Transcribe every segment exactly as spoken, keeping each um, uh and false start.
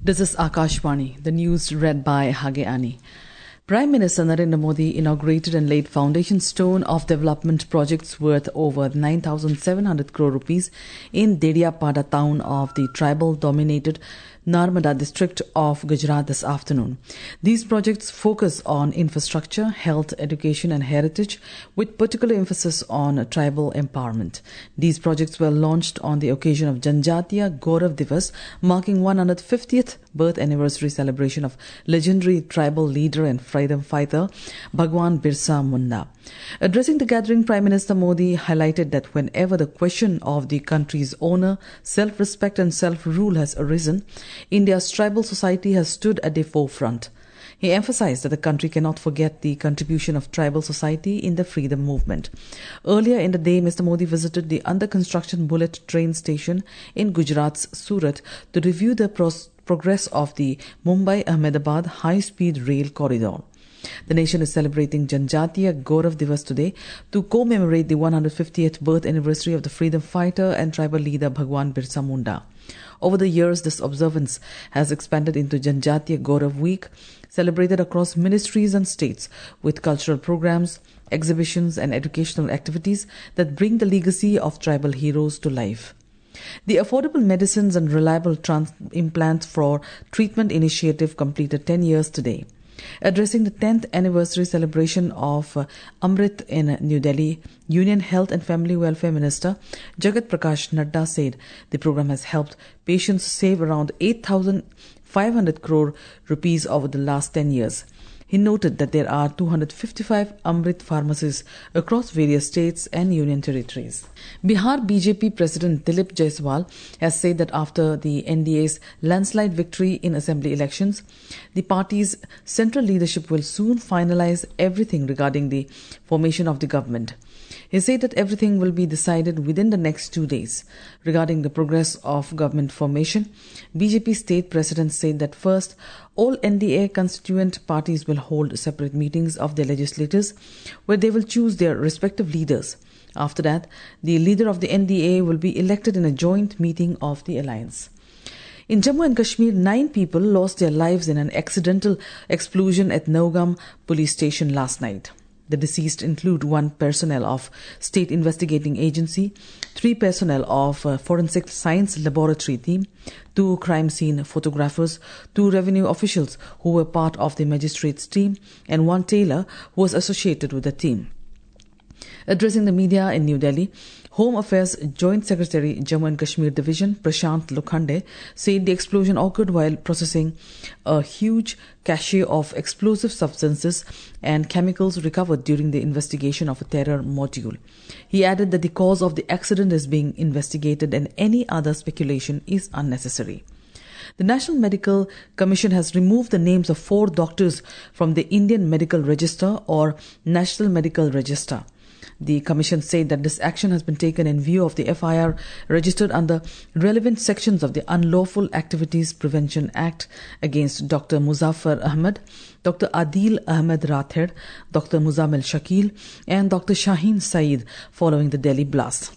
This is Akashvani, the news read by Hage Ani. Prime Minister Narendra Modi inaugurated and laid foundation stone of development projects worth over nine thousand seven hundred crore rupees in Dediyapada town of the tribal-dominated Narmada district of Gujarat this afternoon. These projects focus on infrastructure, health, education and heritage with particular emphasis on tribal empowerment. These projects were launched on the occasion of Janjatiya Gaurav Divas, marking one hundred fiftieth birth anniversary celebration of legendary tribal leader and freedom fighter Bhagwan Birsa Munda. Addressing the gathering, Prime Minister Modi highlighted that whenever the question of the country's honor, self-respect and self-rule has arisen, India's tribal society has stood at the forefront. He emphasized that the country cannot forget the contribution of tribal society in the freedom movement. Earlier in the day, Mister Modi visited the under-construction bullet train station in Gujarat's Surat to review the pros- progress of the Mumbai-Ahmedabad high-speed rail corridor. The nation is celebrating Janjatiya Gaurav Divas today to commemorate the one hundred fiftieth birth anniversary of the freedom fighter and tribal leader Bhagwan Birsa Munda. Over the years, this observance has expanded into Janjatiya Gaurav Week, celebrated across ministries and states with cultural programs, exhibitions and educational activities that bring the legacy of tribal heroes to life. The Affordable Medicines and Reliable Trans- Implants for Treatment initiative completed ten years today. Addressing the tenth anniversary celebration of uh, Amrit in New Delhi, Union Health and Family Welfare Minister Jagat Prakash Nadda said the program has helped patients save around eight thousand five hundred crore rupees over the last ten years. He noted that there are two hundred fifty-five Amrit pharmacies across various states and union territories. Bihar B J P President Dilip Jaiswal has said that after the N D A's landslide victory in assembly elections, the party's central leadership will soon finalize everything regarding the formation of the government. He said that everything will be decided within the next two days. Regarding the progress of government formation, B J P state president said that first, all N D A constituent parties will hold separate meetings of their legislators where they will choose their respective leaders. After that, the leader of the N D A will be elected in a joint meeting of the alliance. In Jammu and Kashmir, nine people lost their lives in an accidental explosion at Naugam police station last night. The deceased include one personnel of State Investigating Agency, three personnel of uh, Forensic Science Laboratory team, two crime scene photographers, two revenue officials who were part of the magistrates team, and one tailor who was associated with the team. Addressing the media in New Delhi, Home Affairs Joint Secretary Jammu and Kashmir Division Prashant Lokhande said the explosion occurred while processing a huge cache of explosive substances and chemicals recovered during the investigation of a terror module. He added that the cause of the accident is being investigated and any other speculation is unnecessary. The National Medical Commission has removed the names of four doctors from the Indian Medical Register or National Medical Register. The Commission said that this action has been taken in view of the F I R registered under relevant sections of the Unlawful Activities Prevention Act against Doctor Muzaffar Ahmed, Doctor Adil Ahmed Rathed, Doctor Muzammil Shakil, and Doctor Shaheen Saeed following the Delhi blast.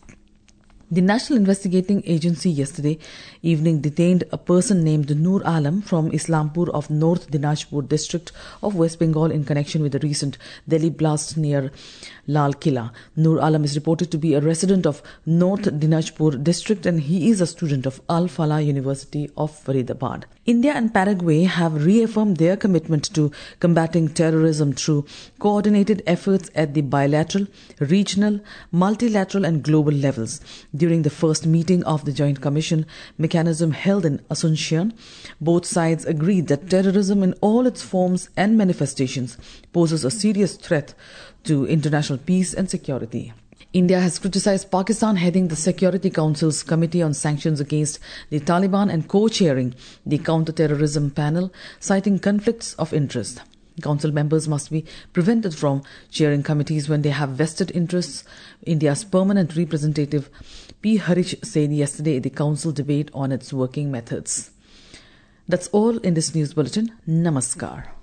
The National Investigating Agency yesterday evening detained a person named Noor Alam from Islampur of North Dinajpur district of West Bengal in connection with the recent Delhi blast near Lal Killa. Noor Alam is reported to be a resident of North Dinajpur district and he is a student of Al Falah University of Faridabad. India and Paraguay have reaffirmed their commitment to combating terrorism through coordinated efforts at the bilateral, regional, multilateral and global levels. During the first meeting of the Joint Commission mechanism held in Asuncion, both sides agreed that terrorism in all its forms and manifestations poses a serious threat to international peace and security. India has criticized Pakistan heading the Security Council's Committee on Sanctions against the Taliban and co-chairing the counter-terrorism panel, citing conflicts of interest. Council members must be prevented from chairing committees when they have vested interests. India's permanent representative P. Harish said yesterday at the council debate on its working methods. That's all in this news bulletin. Namaskar.